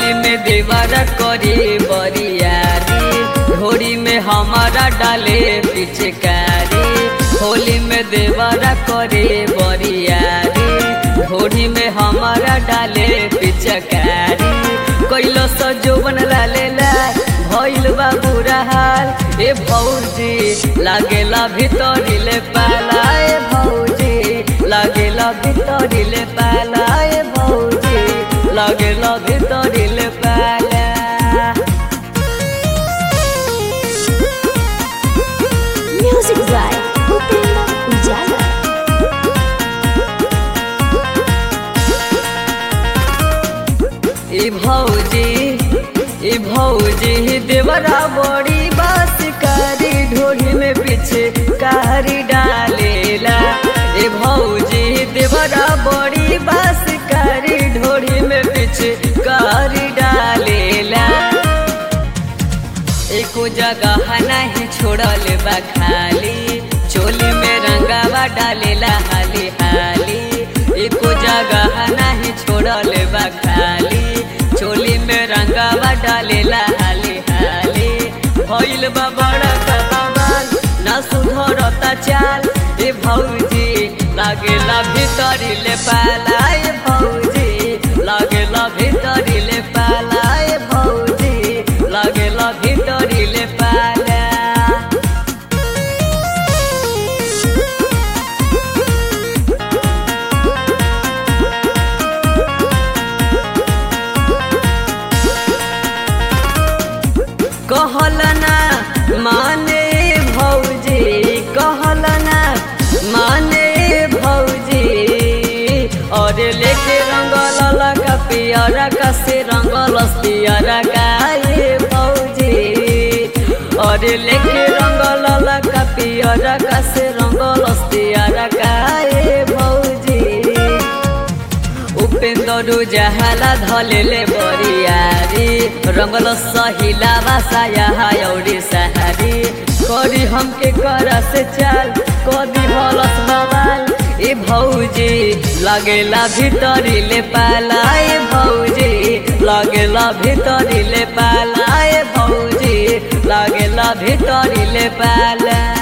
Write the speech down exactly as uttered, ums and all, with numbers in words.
होली में देवरा करे बरियारी घोड़ी में हमारा डाले पिचकारी। होली में देवरा करे बरियारी घोड़ी में हमारा डाले पिचकारी। कैलो सजोबन लालेला भइल बा बुरा हाल ए भौजी लागेला भितरिले पाला ए भौजी लागेला भितरिले पाला ए भौजी लागेला भितरिले पाला। म्यूजिक बाय उपेंद्र उजाला। ए भौजी ए भौजी देवरा बड़ी बासकारी ढोली में पीछे कारी डालेला। ए भौजी देवरा बड़ी बासकारी ढोली में पीछे कारी डालेला। एको जगह नहीं छोड़ल बा खाली चोली में रंगावा डालेला हाली हाली। एको जगह नहीं छोड़ल बा खाली चोली में रंगावा डालेला हाली हाली। भइल बा बड़ा कबाल ना सुधरता चाल ए भौजी लागेला भितरिले पाला ए भौजी लागेला भितरिले पाला ए भौजी लागेला भितरिले पाला। कहलना माने भौजी कहलना माने भौजी और लेके रंगल लगा पियरा का से रंगल पियरा का ये भौजी और लेके रंगल लगा पियरा का से रंगल पियरा का ये भौजी। उपेंद्र उजाला धलेले बरियारी रंगल सहिला बासाया औरी सहारी। करी हमके करा से चाल कदी हलस बवाल ए भौजी लागेला भितरिले पाला ए भौजी लागेला भितरिले पाला ए भौजी लागेला भितरिले पाला।